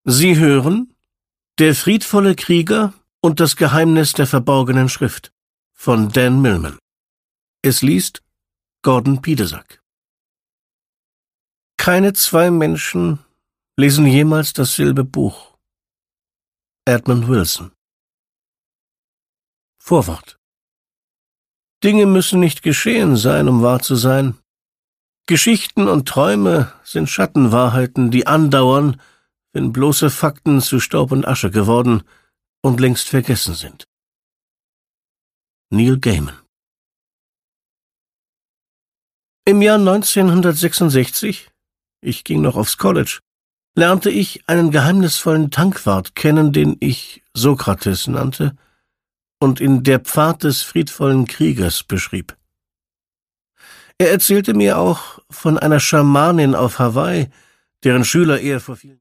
Sie hören Der friedvolle Krieger und das Geheimnis der verborgenen Schrift von Dan Millman. Es liest Gordon Piedesack. Keine zwei Menschen lesen jemals dasselbe Buch. Edmund Wilson. Vorwort. Dinge müssen nicht geschehen sein, um wahr zu sein. Geschichten und Träume sind Schattenwahrheiten, die andauern, wenn bloße Fakten zu Staub und Asche geworden und längst vergessen sind. Neil Gaiman. Im Jahr 1966, ich ging noch aufs College, lernte ich einen geheimnisvollen Tankwart kennen, den ich Sokrates nannte und in Der Pfad des friedvollen Kriegers beschrieb. Er erzählte mir auch von einer Schamanin auf Hawaii, deren Schüler er vor vielen